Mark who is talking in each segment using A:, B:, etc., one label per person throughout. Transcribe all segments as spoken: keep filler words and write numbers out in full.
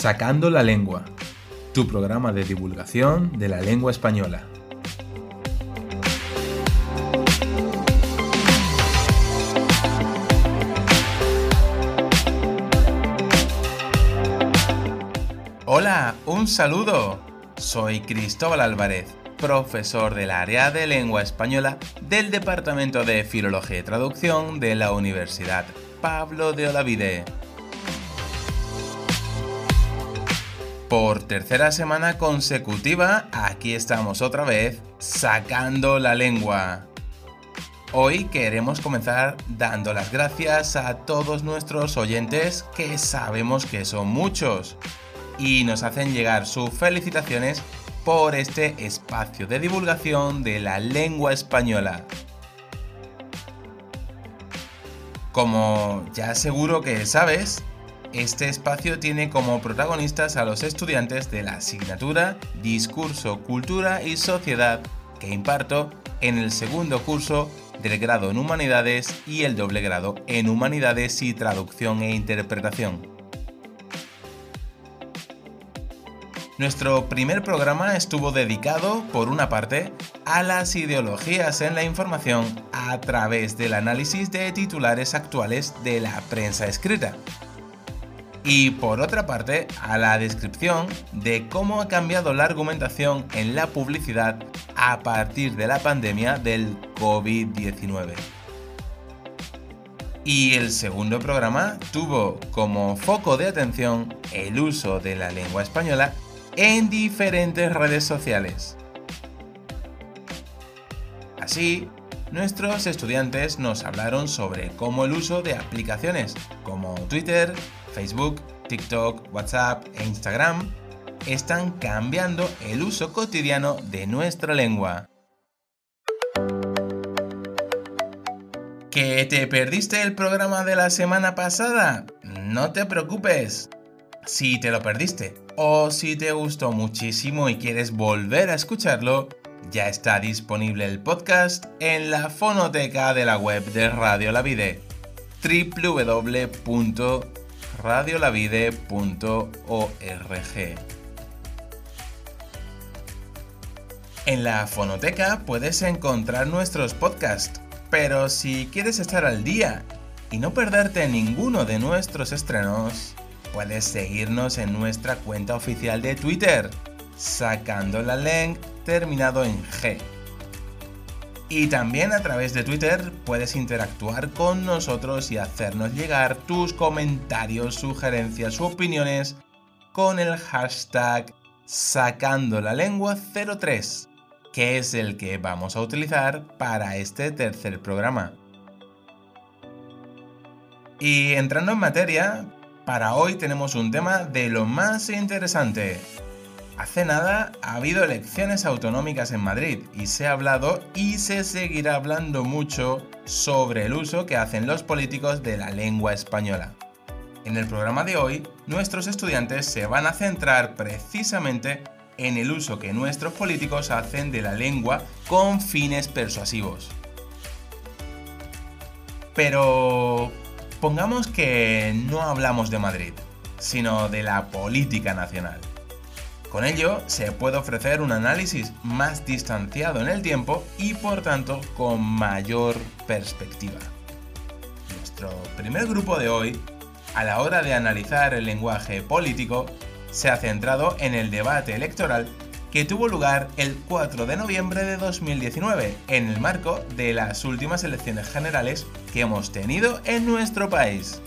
A: Sacando la lengua, tu programa de divulgación de la lengua española. Hola, un saludo. Soy Cristóbal Álvarez, profesor del área de lengua española del Departamento de Filología y Traducción de la Universidad Pablo de Olavide. Por tercera semana consecutiva, aquí estamos otra vez, sacando la lengua. Hoy queremos comenzar dando las gracias a todos nuestros oyentes, que sabemos que son muchos, y nos hacen llegar sus felicitaciones por este espacio de divulgación de la lengua española. Como ya seguro que sabes, este espacio tiene como protagonistas a los estudiantes de la asignatura Discurso, Cultura y Sociedad que imparto en el segundo curso del grado en Humanidades y el doble grado en Humanidades y Traducción e Interpretación. Nuestro primer programa estuvo dedicado, por una parte, a las ideologías en la información a través del análisis de titulares actuales de la prensa escrita. Y por otra parte, a la descripción de cómo ha cambiado la argumentación en la publicidad a partir de la pandemia del covid diecinueve. Y el segundo programa tuvo como foco de atención el uso de la lengua española en diferentes redes sociales. Así, nuestros estudiantes nos hablaron sobre cómo el uso de aplicaciones como Twitter, Facebook, TikTok, WhatsApp e Instagram están cambiando el uso cotidiano de nuestra lengua. ¿Que te perdiste el programa de la semana pasada? No te preocupes. Si te lo perdiste o si te gustó muchísimo y quieres volver a escucharlo, ya está disponible el podcast en la fonoteca de la web de Radio Olavide, doble u doble u doble u punto radio olavide punto org. En la fonoteca puedes encontrar nuestros podcasts, pero si quieres estar al día y no perderte ninguno de nuestros estrenos, puedes seguirnos en nuestra cuenta oficial de Twitter, sacando la leng terminado en G. Y también a través de Twitter puedes interactuar con nosotros y hacernos llegar tus comentarios, sugerencias u opiniones con el hashtag sacando la lengua cero tres, que es el que vamos a utilizar para este tercer programa. Y entrando en materia, para hoy tenemos un tema de lo más interesante. Hace nada ha habido elecciones autonómicas en Madrid y se ha hablado y se seguirá hablando mucho sobre el uso que hacen los políticos de la lengua española. En el programa de hoy, nuestros estudiantes se van a centrar precisamente en el uso que nuestros políticos hacen de la lengua con fines persuasivos. Pero pongamos que no hablamos de Madrid, sino de la política nacional. Con ello, se puede ofrecer un análisis más distanciado en el tiempo y, por tanto, con mayor perspectiva. Nuestro primer grupo de hoy, a la hora de analizar el lenguaje político, se ha centrado en el debate electoral que tuvo lugar el cuatro de noviembre de dos mil diecinueve, en el marco de las últimas elecciones generales que hemos tenido en nuestro país.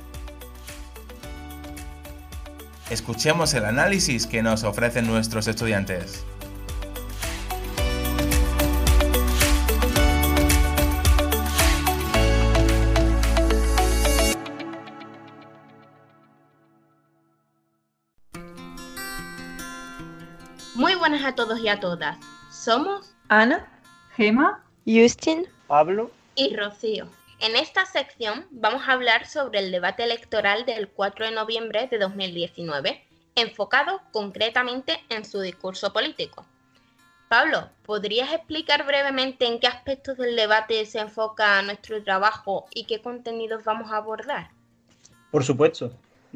A: Escuchemos el análisis que nos ofrecen nuestros estudiantes.
B: Muy buenas a todos y a todas. Somos
C: Ana, Gema,
D: Justin,
E: Pablo
B: y Rocío. En esta sección vamos a hablar sobre el debate electoral del cuatro de noviembre de dos mil diecinueve, enfocado concretamente en su discurso político. Pablo, ¿podrías explicar brevemente en qué aspectos del debate se enfoca nuestro trabajo y qué contenidos vamos a abordar?
E: Por supuesto.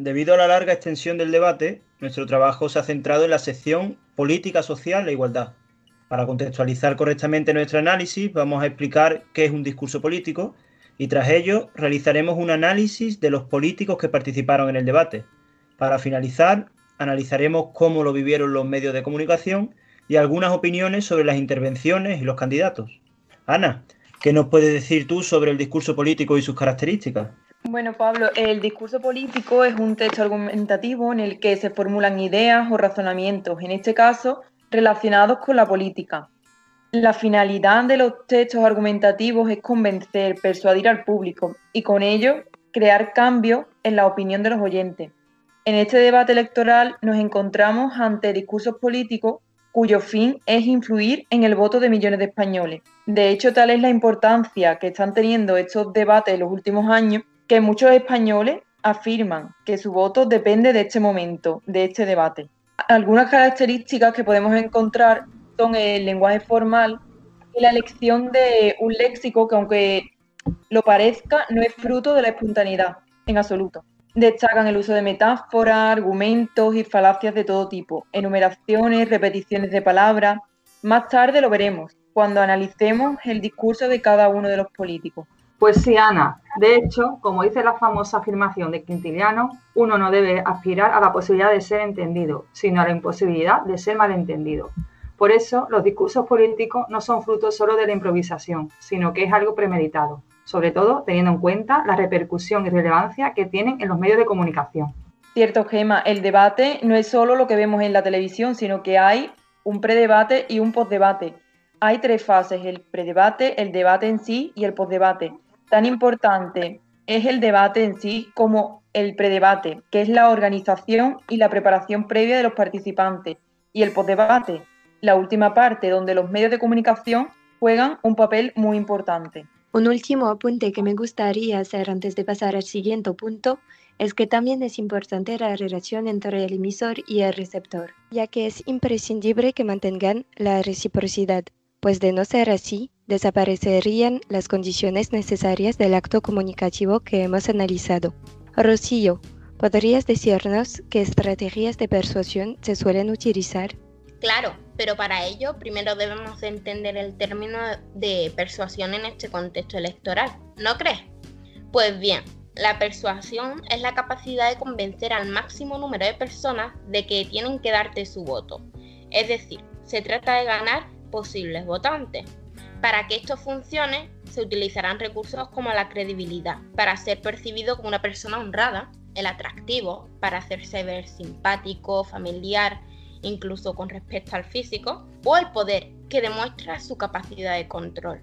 D: debido a la larga extensión del debate, nuestro trabajo se ha centrado en la sección Política Social e Igualdad. Para contextualizar correctamente nuestro análisis, vamos a explicar qué es un discurso político y tras ello realizaremos un análisis de los políticos que participaron en el debate. Para finalizar, analizaremos cómo lo vivieron los medios de comunicación y algunas opiniones sobre las intervenciones y los candidatos. Ana, ¿qué nos puedes decir tú sobre el discurso político y sus características?
C: Bueno, Pablo, el discurso político es un texto argumentativo en el que se formulan ideas o razonamientos, en este caso, relacionados con la política. La finalidad de los textos argumentativos es convencer, persuadir al público y con ello crear cambios en la opinión de los oyentes. En este debate electoral nos encontramos ante discursos políticos cuyo fin es influir en el voto de millones de españoles. De hecho, tal es la importancia que están teniendo estos debates en los últimos años que muchos españoles afirman que su voto depende de este momento, de este debate. Algunas características que podemos encontrar son el lenguaje formal y la elección de un léxico que, aunque lo parezca, no es fruto de la espontaneidad en absoluto. Destacan el uso de metáforas, argumentos y falacias de todo tipo, enumeraciones, repeticiones de palabras. Más tarde lo veremos, cuando analicemos el discurso de cada uno de los políticos.
E: Pues sí, Ana. De hecho, como dice la famosa afirmación de Quintiliano, uno no debe aspirar a la posibilidad de ser entendido, sino a la imposibilidad de ser malentendido. Por eso, los discursos políticos no son fruto solo de la improvisación, sino que es algo premeditado, sobre todo teniendo en cuenta la repercusión y relevancia que tienen en los medios de comunicación.
C: Cierto, Gemma, el debate no es solo lo que vemos en la televisión, sino que hay un predebate y un postdebate. Hay tres fases, el predebate, el debate en sí y el postdebate. Tan importante es el debate en sí como el predebate, que es la organización y la preparación previa de los participantes, y el postdebate, la última parte donde los medios de comunicación juegan un papel muy importante.
F: Un último apunte que me gustaría hacer antes de pasar al siguiente punto es que también es importante la relación entre el emisor y el receptor, ya que es imprescindible que mantengan la reciprocidad, pues de no ser así, desaparecerían las condiciones necesarias del acto comunicativo que hemos analizado. Rocío, ¿podrías decirnos qué estrategias de persuasión se suelen utilizar?
B: Claro, pero para ello primero debemos de entender el término de persuasión en este contexto electoral, ¿no crees? Pues bien, la persuasión es la capacidad de convencer al máximo número de personas de que tienen que darte su voto. Es decir, se trata de ganar posibles votantes. Para que esto funcione, se utilizarán recursos como la credibilidad, para ser percibido como una persona honrada, el atractivo, para hacerse ver simpático, familiar, incluso con respecto al físico, o el poder, que demuestra su capacidad de control.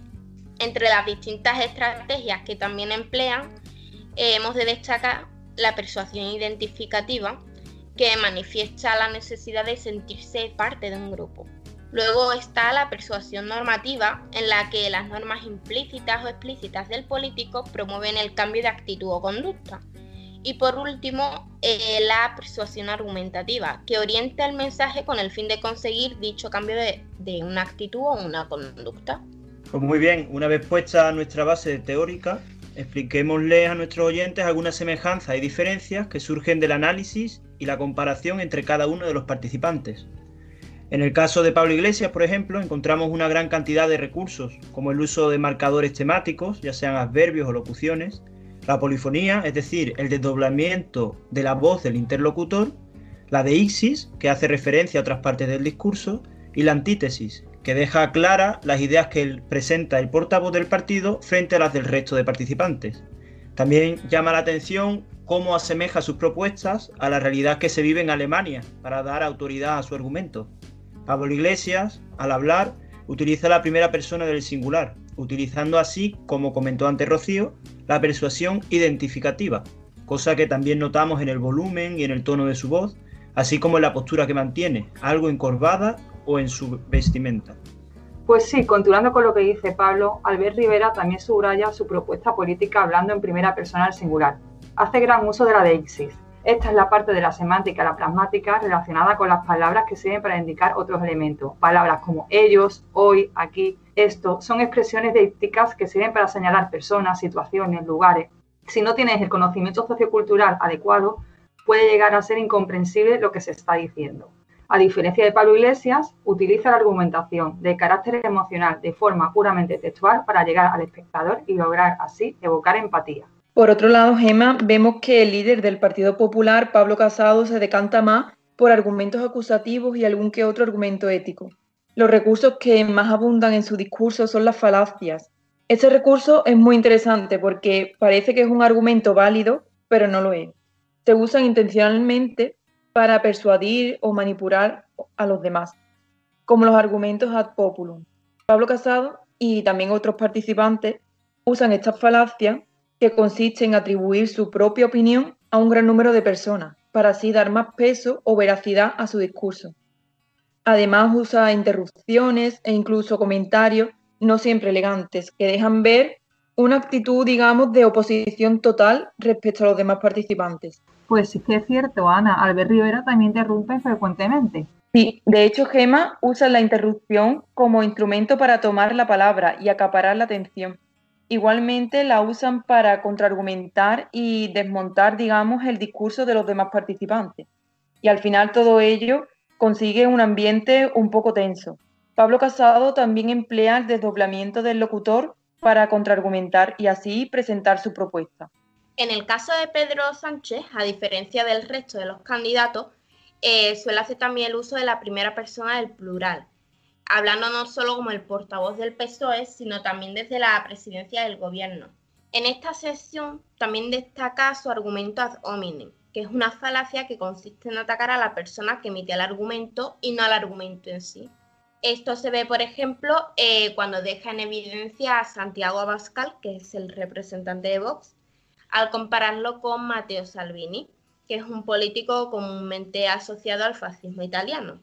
B: Entre las distintas estrategias que también emplean, eh, hemos de destacar la persuasión identificativa, que manifiesta la necesidad de sentirse parte de un grupo. Luego está la persuasión normativa, en la que las normas implícitas o explícitas del político promueven el cambio de actitud o conducta. Y por último, eh, la persuasión argumentativa, que orienta el mensaje con el fin de conseguir dicho cambio de, de una actitud o una conducta.
D: Pues muy bien, una vez puesta nuestra base teórica, expliquémosles a nuestros oyentes algunas semejanzas y diferencias que surgen del análisis y la comparación entre cada uno de los participantes. En el caso de Pablo Iglesias, por ejemplo, encontramos una gran cantidad de recursos, como el uso de marcadores temáticos, ya sean adverbios o locuciones, la polifonía, es decir, el desdoblamiento de la voz del interlocutor, la deíxis, que hace referencia a otras partes del discurso, y la antítesis, que deja claras las ideas que presenta el portavoz del partido frente a las del resto de participantes. También llama la atención cómo asemeja sus propuestas a la realidad que se vive en Alemania para dar autoridad a su argumento. Pablo Iglesias, al hablar, utiliza la primera persona del singular, utilizando así, como comentó antes Rocío, la persuasión identificativa, cosa que también notamos en el volumen y en el tono de su voz, así como en la postura que mantiene, algo encorvada o en su vestimenta.
E: Pues sí, continuando con lo que dice Pablo, Albert Rivera también subraya su propuesta política hablando en primera persona al singular. Hace gran uso de la deixis. Esta es la parte de la semántica, la pragmática, relacionada con las palabras que sirven para indicar otros elementos. Palabras como ellos, hoy, aquí, esto, son expresiones deícticas que sirven para señalar personas, situaciones, lugares. Si no tienes el conocimiento sociocultural adecuado, puede llegar a ser incomprensible lo que se está diciendo. A diferencia de Pablo Iglesias, utiliza la argumentación de carácter emocional de forma puramente textual para llegar al espectador y lograr así evocar empatía.
C: Por otro lado, Gemma, vemos que el líder del Partido Popular, Pablo Casado, se decanta más por argumentos acusativos y algún que otro argumento ético. Los recursos que más abundan en su discurso son las falacias. Este recurso es muy interesante porque parece que es un argumento válido, pero no lo es. Se usan intencionalmente para persuadir o manipular a los demás, como los argumentos ad populum. Pablo Casado y también otros participantes usan estas falacias que consiste en atribuir su propia opinión a un gran número de personas, para así dar más peso o veracidad a su discurso. Además usa interrupciones e incluso comentarios no siempre elegantes, que dejan ver una actitud, digamos, de oposición total respecto a los demás participantes.
E: Pues sí que es cierto, Ana, Albert Rivera también interrumpe frecuentemente.
C: Sí, de hecho, Gemma usa la interrupción como instrumento para tomar la palabra y acaparar la atención. Igualmente la usan para contraargumentar y desmontar, digamos, el discurso de los demás participantes. Y al final todo ello consigue un ambiente un poco tenso. Pablo Casado también emplea el desdoblamiento del locutor para contraargumentar y así presentar su propuesta.
B: En el caso de Pedro Sánchez, a diferencia del resto de los candidatos, eh, suele hacer también el uso de la primera persona del plural, hablando no solo como el portavoz del P S O E, sino también desde la presidencia del gobierno. En esta sección también destaca su argumento ad hominem, que es una falacia que consiste en atacar a la persona que emite el argumento y no al argumento en sí. Esto se ve, por ejemplo, eh, cuando deja en evidencia a Santiago Abascal, que es el representante de Vox, al compararlo con Matteo Salvini, que es un político comúnmente asociado al fascismo italiano.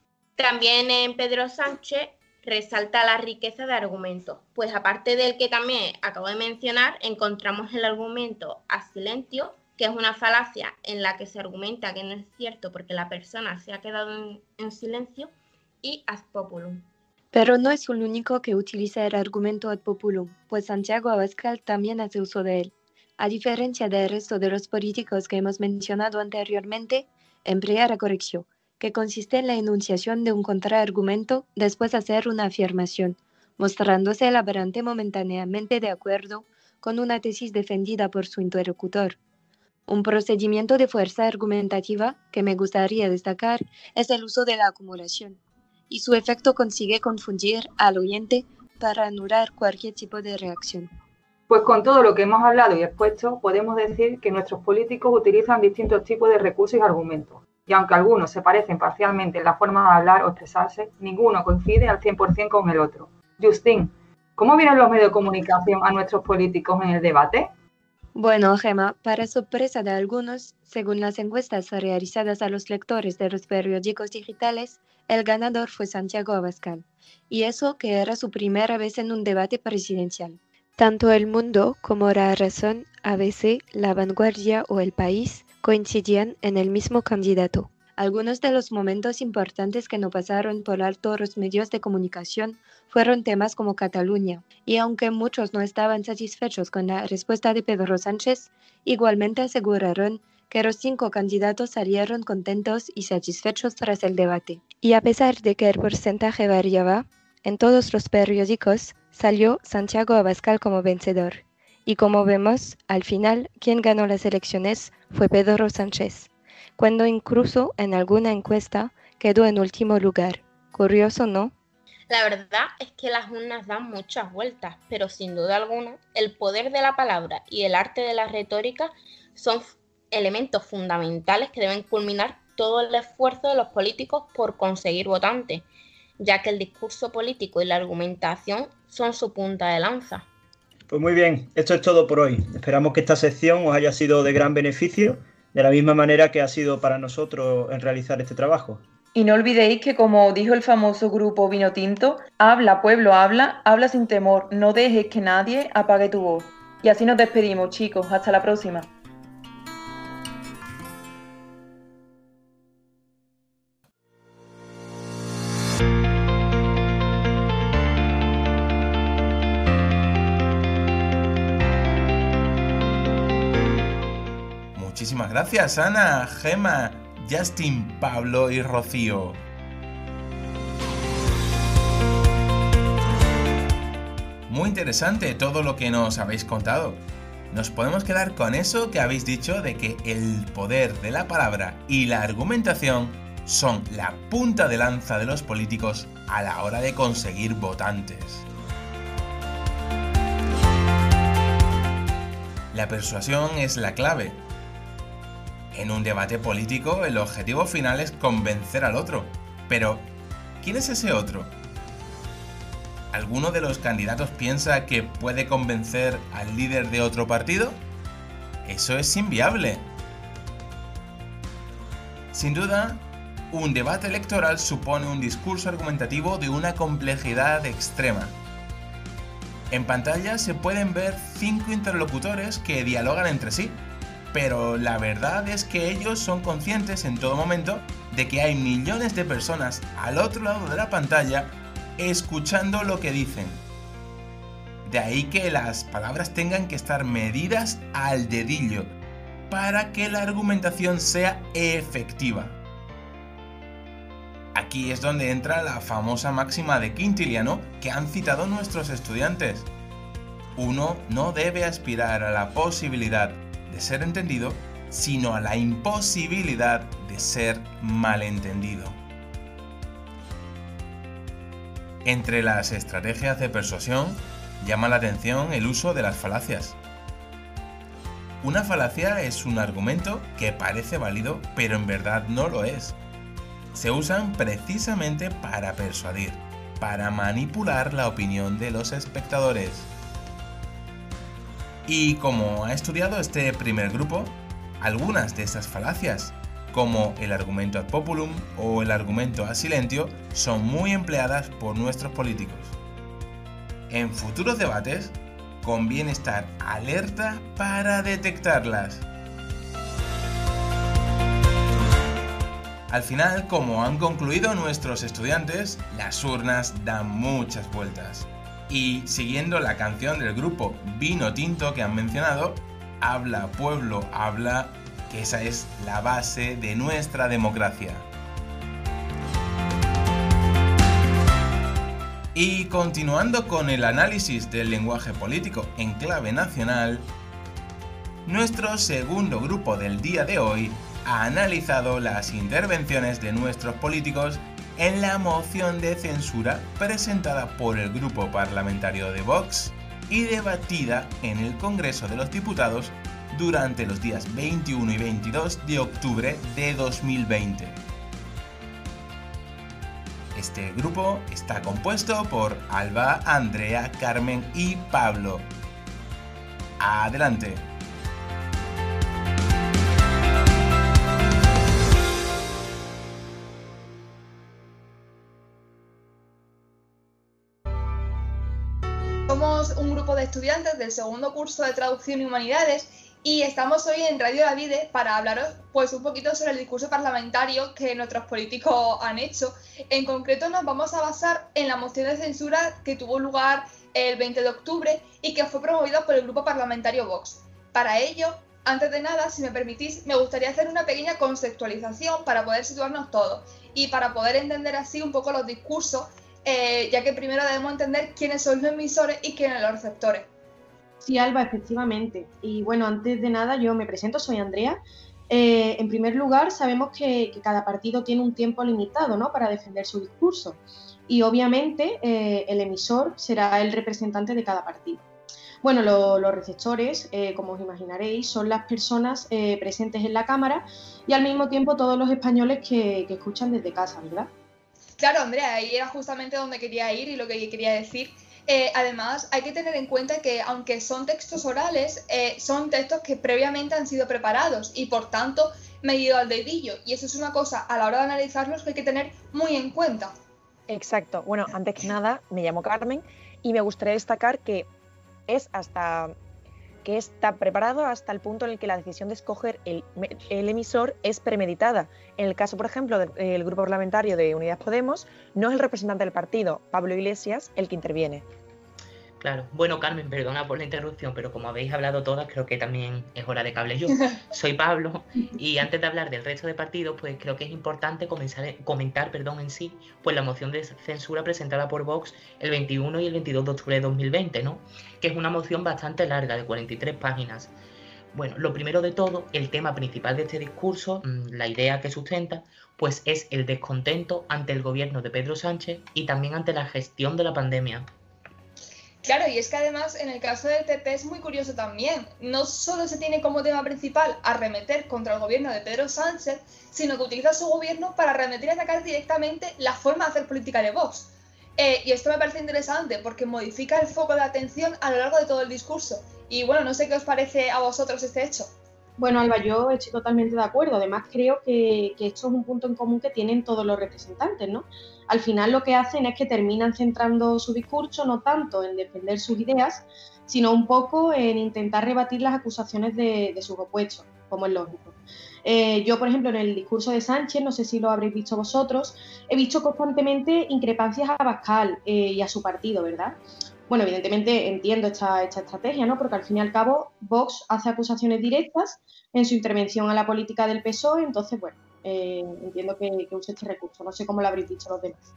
B: También en Pedro Sánchez resalta la riqueza de argumentos, pues aparte del que también acabo de mencionar, encontramos el argumento a silencio, que es una falacia en la que se argumenta que no es cierto porque la persona se ha quedado en, en silencio, y ad populum.
F: Pero no es el único que utiliza el argumento ad populum, pues Santiago Abascal también hace uso de él. A diferencia del resto de los políticos que hemos mencionado anteriormente, emplea la corrección, que consiste en la enunciación de un contraargumento después de hacer una afirmación, mostrándose el hablante momentáneamente de acuerdo con una tesis defendida por su interlocutor. Un procedimiento de fuerza argumentativa que me gustaría destacar es el uso de la acumulación, y su efecto consigue confundir al oyente para anular cualquier tipo de reacción.
E: Pues con todo lo que hemos hablado y expuesto, podemos decir que nuestros políticos utilizan distintos tipos de recursos y argumentos. Y aunque algunos se parecen parcialmente en la forma de hablar o expresarse, ninguno coincide al cien por cien con el otro. Justin, ¿cómo vienen los medios de comunicación a nuestros políticos en el debate?
F: Bueno, Gemma, para sorpresa de algunos, según las encuestas realizadas a los lectores de los periódicos digitales, el ganador fue Santiago Abascal, y eso que era su primera vez en un debate presidencial. Tanto El Mundo como La Razón, A B C, La Vanguardia o El País coincidían en el mismo candidato. Algunos de los momentos importantes que no pasaron por alto los medios de comunicación fueron temas como Cataluña, y aunque muchos no estaban satisfechos con la respuesta de Pedro Sánchez, igualmente aseguraron que los cinco candidatos salieron contentos y satisfechos tras el debate. Y a pesar de que el porcentaje variaba, en todos los periódicos salió Santiago Abascal como vencedor. Y como vemos, al final, quien ganó las elecciones fue Pedro Sánchez, cuando incluso en alguna encuesta quedó en último lugar. Curioso, ¿no?
B: La verdad es que las urnas dan muchas vueltas, pero sin duda alguna, el poder de la palabra y el arte de la retórica son elementos fundamentales que deben culminar todo el esfuerzo de los políticos por conseguir votantes, ya que el discurso político y la argumentación son su punta de lanza.
D: Pues muy bien, esto es todo por hoy. Esperamos que esta sección os haya sido de gran beneficio, de la misma manera que ha sido para nosotros en realizar este trabajo.
C: Y no olvidéis que, como dijo el famoso grupo Vino Tinto, habla, pueblo, habla, habla sin temor, no dejes que nadie apague tu voz. Y así nos despedimos, chicos, hasta la próxima.
A: Muchísimas Muchísimas gracias, Ana, Gema, Justin, Pablo y Rocío. Muy interesante todo lo que nos habéis contado. Nos podemos quedar con eso que habéis dicho de que el poder de la palabra y la argumentación son la punta de lanza de los políticos a la hora de conseguir votantes. La persuasión es la clave. En un debate político, el objetivo final es convencer al otro. Pero, ¿quién es ese otro? ¿Alguno de los candidatos piensa que puede convencer al líder de otro partido? Eso es inviable. Sin duda, un debate electoral supone un discurso argumentativo de una complejidad extrema. En pantalla se pueden ver cinco interlocutores que dialogan entre sí, pero la verdad es que ellos son conscientes en todo momento de que hay millones de personas al otro lado de la pantalla escuchando lo que dicen. De ahí que las palabras tengan que estar medidas al dedillo para que la argumentación sea efectiva. Aquí es donde entra la famosa máxima de Quintiliano que han citado nuestros estudiantes. Uno no debe aspirar a la posibilidad de ser entendido, sino a la imposibilidad de ser malentendido. Entre las estrategias de persuasión, llama la atención el uso de las falacias. Una falacia es un argumento que parece válido, pero en verdad no lo es. Se usan precisamente para persuadir, para manipular la opinión de los espectadores. Y como ha estudiado este primer grupo, algunas de esas falacias, como el argumento ad populum o el argumento ad silentio, son muy empleadas por nuestros políticos. En futuros debates, conviene estar alerta para detectarlas. Al final, como han concluido nuestros estudiantes, las urnas dan muchas vueltas. Y siguiendo la canción del grupo Vino Tinto que han mencionado, habla pueblo, habla, que esa es la base de nuestra democracia. Y continuando con el análisis del lenguaje político en clave nacional, nuestro segundo grupo del día de hoy ha analizado las intervenciones de nuestros políticos en la moción de censura presentada por el grupo parlamentario de Vox y debatida en el Congreso de los Diputados durante los días veintiuno y veintidós de octubre de dos mil veinte. Este grupo está compuesto por Alba, Andrea, Carmen y Pablo. Adelante.
G: Somos un grupo de estudiantes del segundo curso de Traducción y Humanidades y estamos hoy en Radio La Vide para hablaros pues un poquito sobre el discurso parlamentario que nuestros políticos han hecho. En concreto nos vamos a basar en la moción de censura que tuvo lugar el veinte de octubre y que fue promovida por el grupo parlamentario Vox. Para ello, antes de nada, si me permitís, me gustaría hacer una pequeña conceptualización para poder situarnos todos y para poder entender así un poco los discursos, eh, ya que primero debemos entender quiénes son los emisores y quiénes los receptores.
H: Sí, Alba, efectivamente. Y bueno, antes de nada yo me presento, soy Andrea. Eh, en primer lugar, sabemos que, que cada partido tiene un tiempo limitado, ¿no?, para defender su discurso. Y obviamente eh, el emisor será el representante de cada partido. Bueno, lo, los receptores, eh, como os imaginaréis, son las personas eh, presentes en la Cámara y al mismo tiempo todos los españoles que, que escuchan desde casa, ¿verdad?
G: Claro, Andrea, ahí era justamente donde quería ir y lo que quería decir. Eh, además, hay que tener en cuenta que, aunque son textos orales, eh, son textos que previamente han sido preparados y, por tanto, medido al dedillo. Y eso es una cosa, a la hora de analizarlos, que hay que tener muy en cuenta.
I: Exacto. Bueno, antes que nada, me llamo Carmen y me gustaría destacar que es hasta que está preparado hasta el punto en el que la decisión de escoger el, el emisor es premeditada. En el caso, por ejemplo, del grupo parlamentario de Unidas Podemos, no es el representante del partido, Pablo Iglesias, el que interviene.
J: Claro. Bueno, Carmen, perdona por la interrupción, pero como habéis hablado todas, creo que también es hora de que hable yo. Soy Pablo y antes de hablar del resto de partidos, pues creo que es importante comenzar, comentar perdón, en sí pues la moción de censura presentada por Vox el veintiuno y el veintidós de octubre de dos mil veinte, ¿no? Que es una moción bastante larga, de cuarenta y tres páginas. Bueno, lo primero de todo, el tema principal de este discurso, la idea que sustenta, pues es el descontento ante el gobierno de Pedro Sánchez y también ante la gestión de la pandemia.
G: Claro, y es que además en el caso del P P es muy curioso también. No solo se tiene como tema principal arremeter contra el gobierno de Pedro Sánchez, sino que utiliza su gobierno para arremeter y atacar directamente la forma de hacer política de Vox. Eh, y esto me parece interesante porque modifica el foco de atención a lo largo de todo el discurso. Y bueno, no sé qué os parece a vosotros este hecho.
H: Bueno, Alba, yo estoy totalmente de acuerdo. Además, creo que, que esto es un punto en común que tienen todos los representantes, ¿no? Al final lo que hacen es que terminan centrando su discurso no tanto en defender sus ideas, sino un poco en intentar rebatir las acusaciones de, de sus opuestos, como es lógico. Eh, yo, por ejemplo, en el discurso de Sánchez, no sé si lo habréis visto vosotros, he visto constantemente increpancias a Abascal eh, y a su partido, ¿verdad? Bueno, evidentemente entiendo esta, esta estrategia, ¿no? Porque al fin y al cabo Vox hace acusaciones directas en su intervención a la política del P S O E, entonces, bueno, eh, entiendo que, que use este recurso. No sé cómo lo habréis dicho los demás.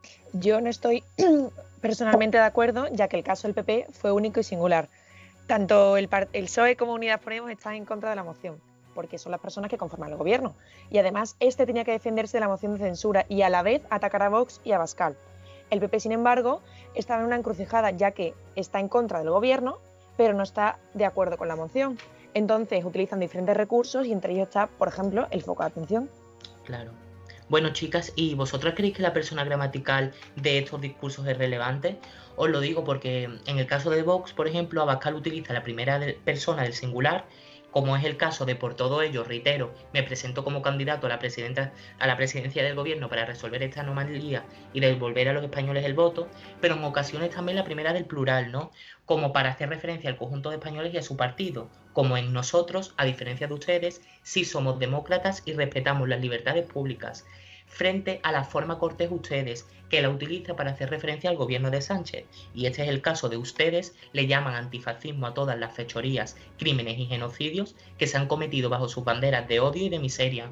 I: Yo no estoy personalmente de acuerdo, ya que el caso del P P fue único y singular. Tanto el, el P S O E como Unidas Podemos están en contra de la moción, porque son las personas que conforman el gobierno. Y además, este tenía que defenderse de la moción de censura y a la vez atacar a Vox y a Abascal. El P P, sin embargo, estaba en una encrucijada, ya que está en contra del gobierno, pero no está de acuerdo con la moción. Entonces utilizan diferentes recursos y entre ellos está, por ejemplo, el foco de atención.
J: Claro. Bueno, chicas, ¿y vosotras creéis que la persona gramatical de estos discursos es relevante? Os lo digo porque en el caso de Vox, por ejemplo, Abascal utiliza la primera persona del singular, como es el caso de por todo ello, reitero, me presento como candidato a la, presidenta, a la presidencia del gobierno para resolver esta anomalía y devolver a los españoles el voto, pero en ocasiones también la primera del plural, ¿no? Como para hacer referencia al conjunto de españoles y a su partido, como en nosotros, a diferencia de ustedes, sí somos demócratas y respetamos las libertades públicas, frente a la forma cortés ustedes, que la utiliza para hacer referencia al gobierno de Sánchez. Y este es el caso de ustedes, le llaman antifascismo a todas las fechorías, crímenes y genocidios que se han cometido bajo sus banderas de odio y de miseria.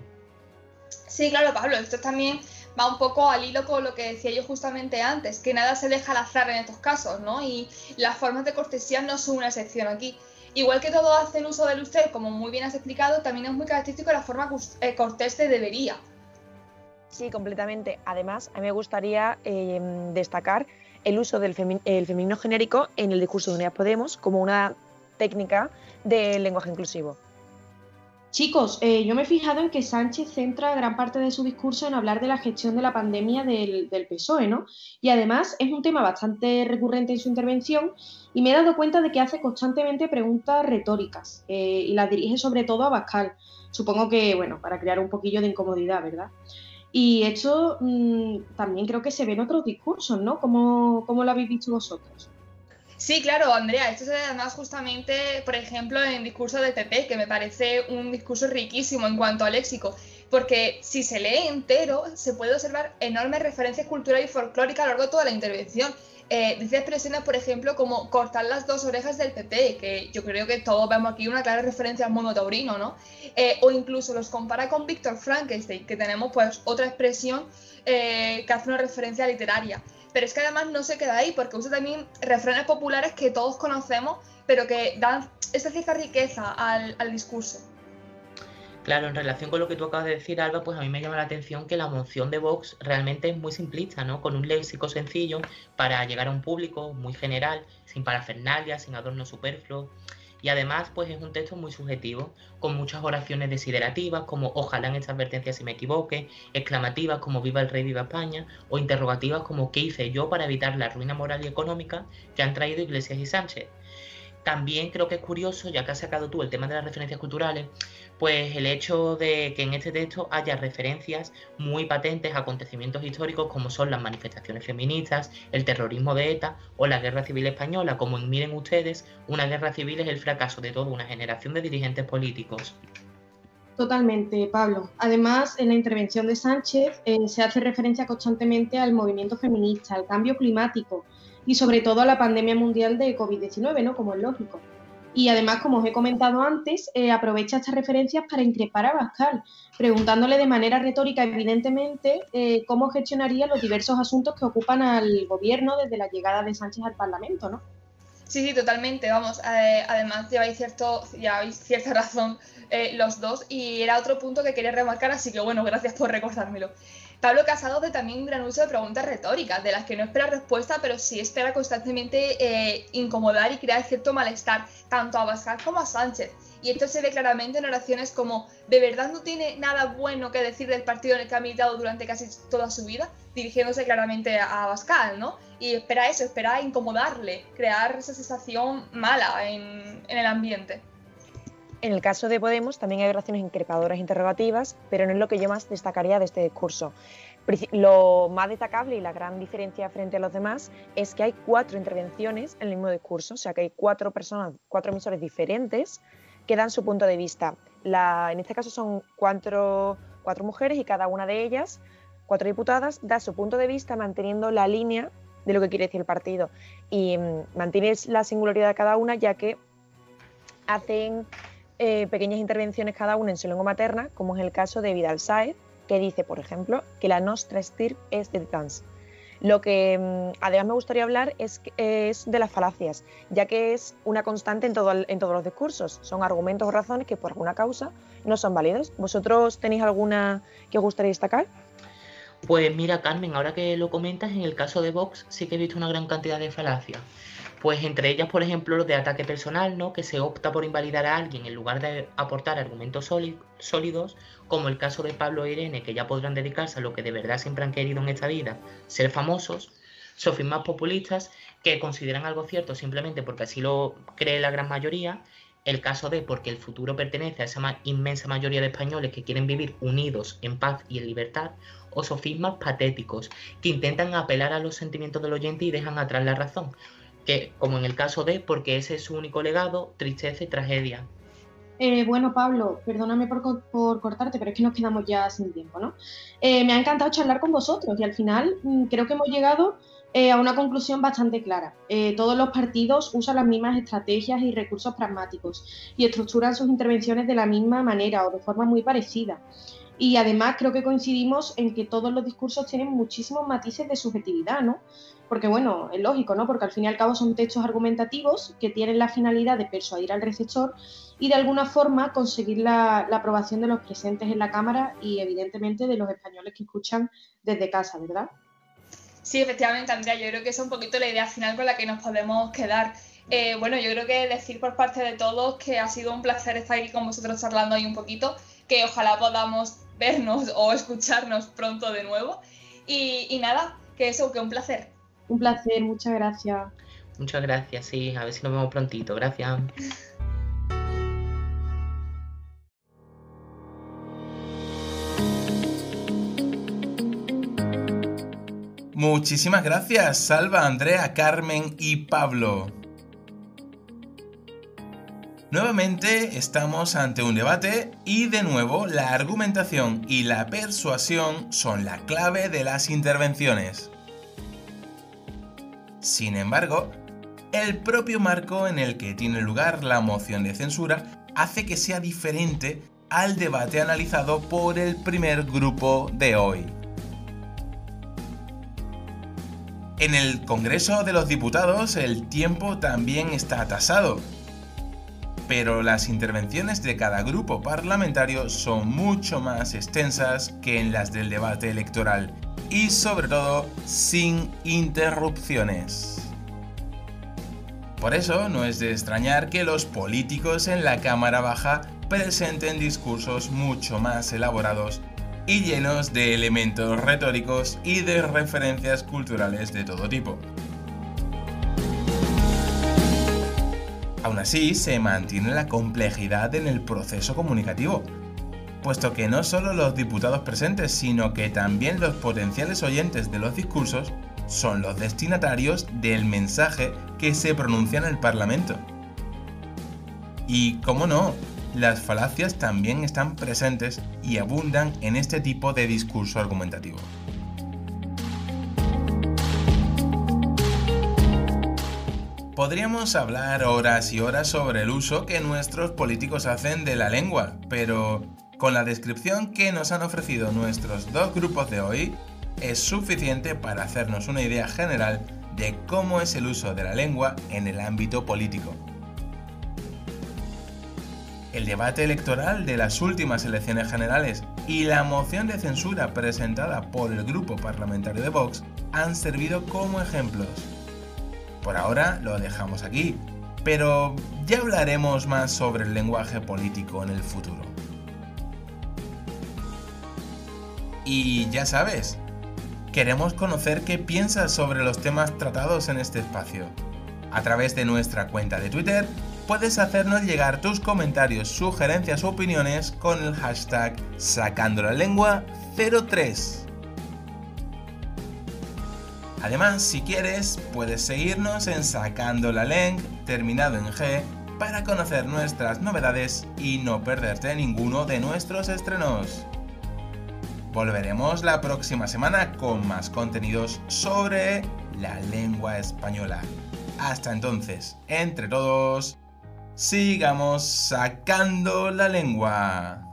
G: Sí, claro, Pablo, esto también va un poco al hilo con lo que decía yo justamente antes, que nada se deja al azar en estos casos, ¿no? Y las formas de cortesía no son una excepción aquí. Igual que todos hacen uso del usted, como muy bien has explicado, también es muy característico la forma cortés de debería.
I: Sí, completamente. Además, a mí me gustaría eh, destacar el uso del femi el femenino genérico en el discurso de Unidas Podemos como una técnica del lenguaje inclusivo.
H: Chicos, eh, yo me he fijado en que Sánchez centra gran parte de su discurso en hablar de la gestión de la pandemia del, del P S O E, ¿no? Y además es un tema bastante recurrente en su intervención y me he dado cuenta de que hace constantemente preguntas retóricas eh, y las dirige sobre todo a Abascal. Supongo que, bueno, para crear un poquillo de incomodidad, ¿verdad? Y esto mmm, también creo que se ve en otros discursos, ¿no? ¿Cómo, cómo lo habéis visto vosotros?
G: Sí, claro, Andrea, esto se ve además justamente, por ejemplo, en el discurso del P P, que me parece un discurso riquísimo en cuanto al léxico, porque si se lee entero, se puede observar enormes referencias culturales y folclóricas a lo largo de toda la intervención. Eh, dice expresiones, por ejemplo, como cortar las dos orejas del P P, que yo creo que todos vemos aquí una clara referencia al mono taurino, ¿no? Eh, o incluso los compara con Víctor Frankenstein, que tenemos pues otra expresión eh, que hace una referencia literaria. Pero es que además no se queda ahí, porque usa también refranes populares que todos conocemos, pero que dan esta cierta riqueza al, al discurso.
J: Claro, en relación con lo que tú acabas de decir, Alba, pues a mí me llama la atención que la moción de Vox realmente es muy simplista, ¿no? Con un léxico sencillo para llegar a un público muy general, sin parafernalia, sin adornos superfluos. Y además, pues es un texto muy subjetivo, con muchas oraciones desiderativas, como ojalá en esta advertencia si me equivoque, exclamativas como viva el rey, viva España, o interrogativas como qué hice yo para evitar la ruina moral y económica que han traído Iglesias y Sánchez. También creo que es curioso, ya que has sacado tú el tema de las referencias culturales, pues el hecho de que en este texto haya referencias muy patentes a acontecimientos históricos como son las manifestaciones feministas, el terrorismo de ETA o la Guerra Civil Española, como en Miren Ustedes, una guerra civil es el fracaso de toda una generación de dirigentes políticos.
H: Totalmente, Pablo. Además, en la intervención de Sánchez eh, se hace referencia constantemente al movimiento feminista, al cambio climático, y sobre todo a la pandemia mundial de COVID diecinueve, ¿no? Como es lógico. Y además, como os he comentado antes, eh, aprovecha estas referencias para increpar a Abascal, preguntándole de manera retórica, evidentemente, eh, cómo gestionaría los diversos asuntos que ocupan al gobierno desde la llegada de Sánchez al Parlamento, ¿no?
G: Sí, sí, totalmente, vamos, eh, además lleváis, cierto, lleváis cierta razón eh, los dos, y era otro punto que quería remarcar, así que bueno, gracias por recordármelo. Pablo Casado hace también un gran uso de preguntas retóricas, de las que no espera respuesta, pero sí espera constantemente eh, incomodar y crear cierto malestar, tanto a Abascal como a Sánchez. Y esto se ve claramente en oraciones como ¿de verdad no tiene nada bueno que decir del partido en el que ha militado durante casi toda su vida? Dirigiéndose claramente a Abascal, ¿no? Y espera eso, espera incomodarle, crear esa sensación mala en, en el ambiente.
I: En el caso de Podemos también hay oraciones increpadoras e interrogativas, pero no es lo que yo más destacaría de este discurso. Lo más destacable y la gran diferencia frente a los demás es que hay cuatro intervenciones en el mismo discurso, o sea que hay cuatro personas, cuatro emisores diferentes que dan su punto de vista. La, en este caso son cuatro, cuatro mujeres y cada una de ellas, cuatro diputadas, da su punto de vista manteniendo la línea de lo que quiere decir el partido y mmm, mantiene la singularidad de cada una, ya que hacen eh, pequeñas intervenciones cada una en su lengua materna, como es el caso de Vidal Sáez, que dice, por ejemplo, que la nostra estirp es de trans. Lo que mmm, además me gustaría hablar es, es de las falacias, ya que es una constante en, todo, en todos los discursos. Son argumentos o razones que por alguna causa no son válidos. ¿Vosotros tenéis alguna que os gustaría destacar?
J: Pues mira, Carmen, ahora que lo comentas, en el caso de Vox sí que he visto una gran cantidad de falacias. Pues entre ellas, por ejemplo, lo de ataque personal, ¿no? Que se opta por invalidar a alguien en lugar de aportar argumentos sólidos, como el caso de Pablo e Irene, que ya podrán dedicarse a lo que de verdad siempre han querido en esta vida, ser famosos. Sofismas populistas que consideran algo cierto simplemente porque así lo cree la gran mayoría. El caso de porque el futuro pertenece a esa ma- inmensa mayoría de españoles que quieren vivir unidos en paz y en libertad. O sofismas patéticos que intentan apelar a los sentimientos del oyente y dejan atrás la razón, que como en el caso de porque ese es su único legado, tristeza y tragedia.
H: Eh, bueno, Pablo, perdóname por, por cortarte, pero es que nos quedamos ya sin tiempo, ¿no? Eh, me ha encantado charlar con vosotros y al final mmm, creo que hemos llegado eh, a una conclusión bastante clara. Eh, todos los partidos usan las mismas estrategias y recursos pragmáticos y estructuran sus intervenciones de la misma manera o de forma muy parecida. Y además creo que coincidimos en que todos los discursos tienen muchísimos matices de subjetividad, ¿no? Porque bueno, es lógico, ¿no? Porque al fin y al cabo son textos argumentativos que tienen la finalidad de persuadir al receptor y de alguna forma conseguir la, la aprobación de los presentes en la Cámara y evidentemente de los españoles que escuchan desde casa, ¿verdad?
G: Sí, efectivamente, Andrea, yo creo que esa es un poquito la idea final con la que nos podemos quedar. Eh, bueno, yo creo que decir por parte de todos que ha sido un placer estar aquí con vosotros charlando hoy un poquito, que ojalá podamos vernos o escucharnos pronto de nuevo. Y, y nada, que eso, que un placer.
H: Un placer, muchas gracias.
J: Muchas gracias, sí, a ver si nos vemos prontito, gracias.
A: Muchísimas gracias, Salva, Andrea, Carmen y Pablo. Nuevamente estamos ante un debate y de nuevo la argumentación y la persuasión son la clave de las intervenciones. Sin embargo, el propio marco en el que tiene lugar la moción de censura hace que sea diferente al debate analizado por el primer grupo de hoy. En el Congreso de los Diputados el tiempo también está tasado, pero las intervenciones de cada grupo parlamentario son mucho más extensas que en las del debate electoral y sobre todo sin interrupciones. Por eso no es de extrañar que los políticos en la Cámara Baja presenten discursos mucho más elaborados y llenos de elementos retóricos y de referencias culturales de todo tipo. Aún así, se mantiene la complejidad en el proceso comunicativo, puesto que no solo los diputados presentes, sino que también los potenciales oyentes de los discursos son los destinatarios del mensaje que se pronuncia en el Parlamento. Y, cómo no, las falacias también están presentes y abundan en este tipo de discurso argumentativo. Podríamos hablar horas y horas sobre el uso que nuestros políticos hacen de la lengua, pero con la descripción que nos han ofrecido nuestros dos grupos de hoy, es suficiente para hacernos una idea general de cómo es el uso de la lengua en el ámbito político. El debate electoral de las últimas elecciones generales y la moción de censura presentada por el grupo parlamentario de Vox han servido como ejemplos. Por ahora lo dejamos aquí, pero ya hablaremos más sobre el lenguaje político en el futuro. Y ya sabes, queremos conocer qué piensas sobre los temas tratados en este espacio. A través de nuestra cuenta de Twitter, puedes hacernos llegar tus comentarios, sugerencias o opiniones con el hashtag Sacandolalengua cero tres. Además, si quieres, puedes seguirnos en Sacando la Leng, terminado en G, para conocer nuestras novedades y no perderte ninguno de nuestros estrenos. Volveremos la próxima semana con más contenidos sobre la lengua española. Hasta entonces, entre todos, sigamos sacando la lengua.